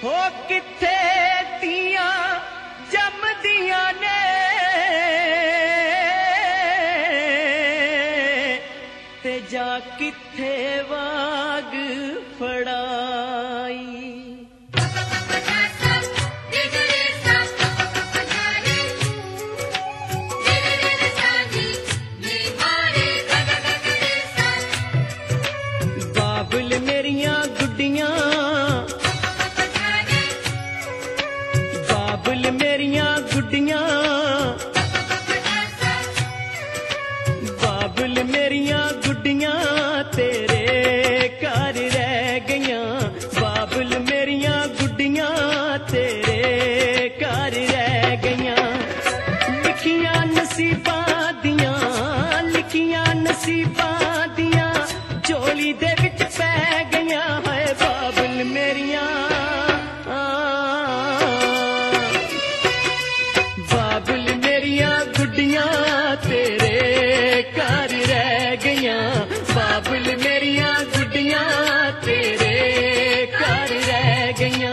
हो किथे दियां जमदियां ने ते जा किथे वाग फड़ाई। बाबुल मेरियां गुड्डियां, बाबुल मेरियां गुड्डियां, बाबुल मेरियां गुड्डियां तेरे घर रह गईयां। बाबुल मेरियां गुड्डियां तेरे घर रह गईयां। लिखियां नसीबां दियां, लिखियां नसीबां दियां झोली दे विच पै गईयां है बाबुल मेरियां। बाबुल मेरियां गुड्डियां तेरे घर रह गईयां। बाबुल मेरियां गुड्डियां तेरे घर रह गईयां।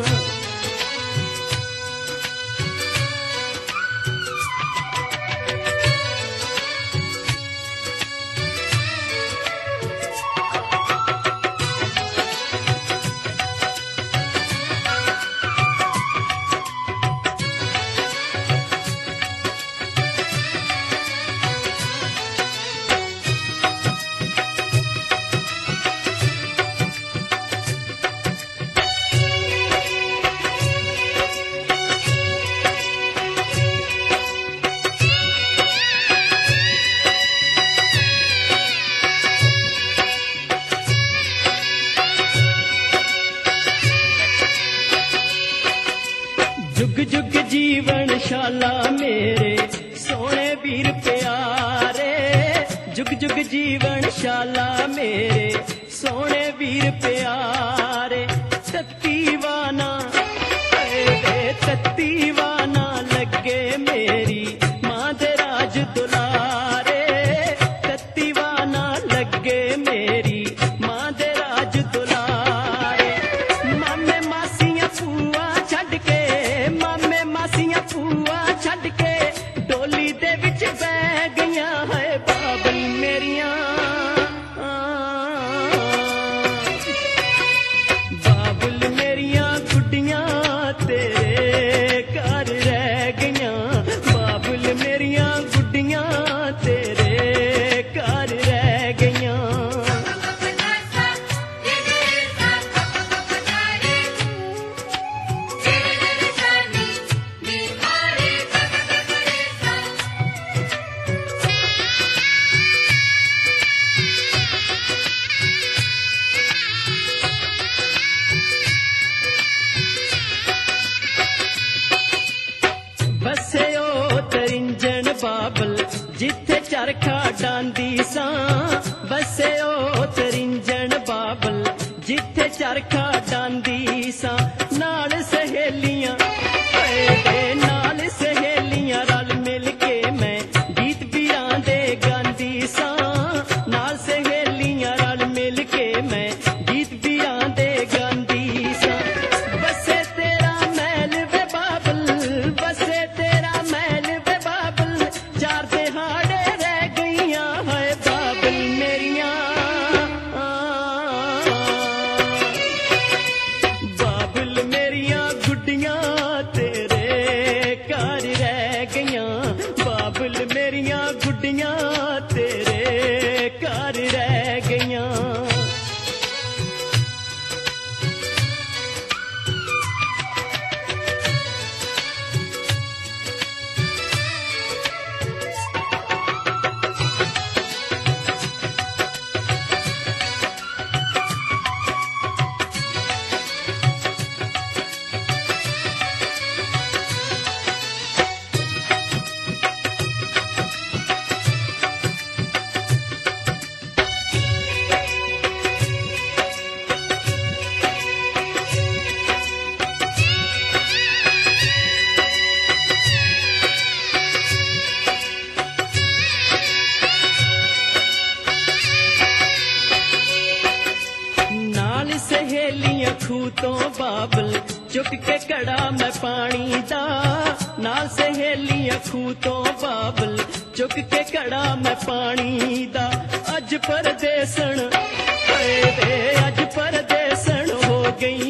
जुग जुग जीवन शाला मेरे सोने वीर प्यारे। जुग जुग जीवन शाला मेरे सोने वीर प्यारे। तत्तीवाना तत्तीवाना लगे मेरी मां दे राज दुलारे। तत्तीवाना लगे मेरी मां दे राज दुलारे। मामे मासियां फूआ छड्ड के, मामे मासियां फूआ छड्ड के डोली दे विच बह गईयां है बाबुल मेरियां। बाबुल मेरियां गुड्डियां तेरे घर रह गईयां। बाबुल मेरियां गुड्डियां तेरे घर रह गईयां। बसे ओ तरिंजन बाबल जिथे चरखा डांदी सां। बसे ओ तरिंजन बाबल जिथे चरखा डांदी सां। नाल सहेलियां नाल सहेलियां रल मिल के मैं गीत बीरां दे गांदी सां। नाल सहेलियां रल मिल के मैं गीत बीरां दे गांदी सां। बसे तेरा महल वे बाबल, बसे तेरा महल वे बाबल चार दिहाड़े रह गईयां है सहेलियां खूह तो बाबल चुक के कड़ा मैं पानी दा नाल सहेलियां खूह तो बाबल चुक के कड़ा मैं पानी दा अज परदेसन हाय वे अज परदेसन हो गई